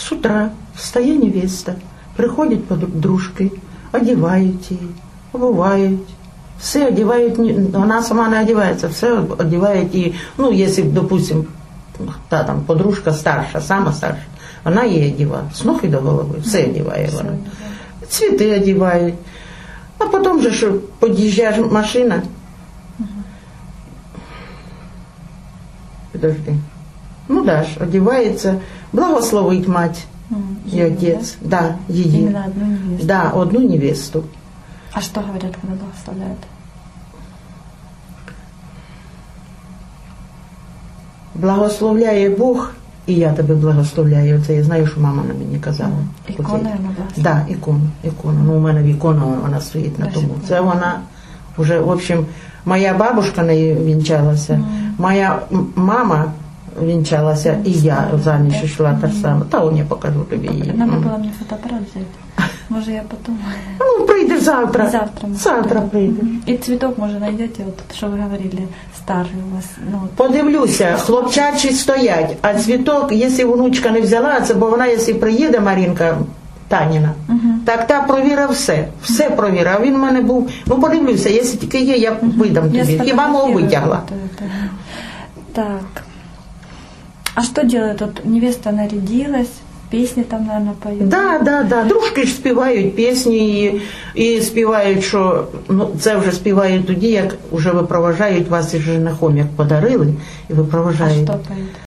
С утра встає невеста, приходять подружки, одівають її, обувають, все одівають, вона сама не одівається, все одівають її, ну, якщо, допустим, та там подружка старша, сама старша, вона її одіває, з ног і до голови, все одіває вона. Цвіти одівають. А потім же, що під'їжджає машина, подожди, ну да ж, одівається, благословить мать і отець, да, її. Именно одну невесту? Да, одну невесту. А что говорят, когда благословляют? Благословляє Бог, і я тебе благословляю. Це я знаю, що мама на мені казала. Ікона вона благословляє? Да, ікона. Ну, у мене ікона, вона стоїть на тому. Це вона вже, в общем, моя бабушка нею вінчалася, моя мама вінчалася, і я заміж йшла та сама. Та он я покажу тобі її. Надо було мені фотоапарат взяти. Може, я потім... Ну, прийдеш завтра. Завтра прийдеш. І цвіток, може, знайдете, от, що ви говорили, старий у вас. Ну, от. Подивлюся, хлопчачі стоять, а цвіток, якщо внучка не взяла, це бо вона, якщо приїде, Марінка Таніна, так та провірив все провірив. А він в мене був, ну подивлюся, якщо тільки є, я видам тобі. Хіба мов витягла. Так. А что делают? Вот невеста нарядилась, песни там, наверное, поют? Да. Дружки ж співають пісні і співають, що, ну, це вже співають тоді, як вже випроважають вас із женихом, як подарили, і випроважають. А що поють?